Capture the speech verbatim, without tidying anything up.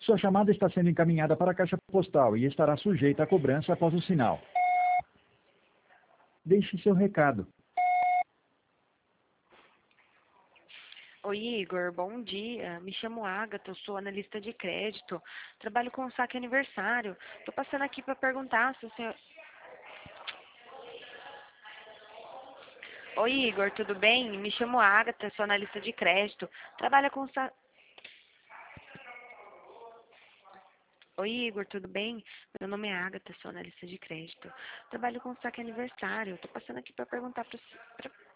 Sua chamada está sendo encaminhada para a caixa postal e estará sujeita a cobrança após o sinal. Deixe seu recado. Oi, Igor, bom dia. Me chamo Agatha, eu sou analista de crédito. Trabalho com saque aniversário. Estou passando aqui para perguntar se o senhor... Oi, Igor, tudo bem? Me chamo Agatha, sou analista de crédito. Trabalho com sa... Oi, Igor, tudo bem? Meu nome é Agatha, sou analista de crédito. Trabalho com saque aniversário. Estou passando aqui para perguntar para